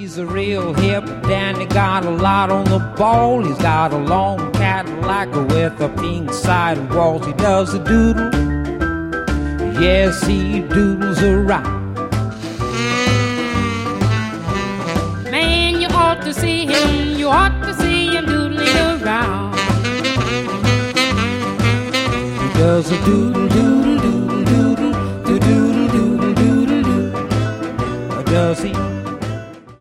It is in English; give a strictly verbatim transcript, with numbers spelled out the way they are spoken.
He's a real hip dandy, got a lot on the ball. He's got a long Cadillac with a pink sidewalls. He does a doodle, yes, he doodles around. Man, you ought to see him, you ought to see him doodling around. He does a doodle, doodle, doodle, doodle, doodle, doodle, doodle, doodle. Does he?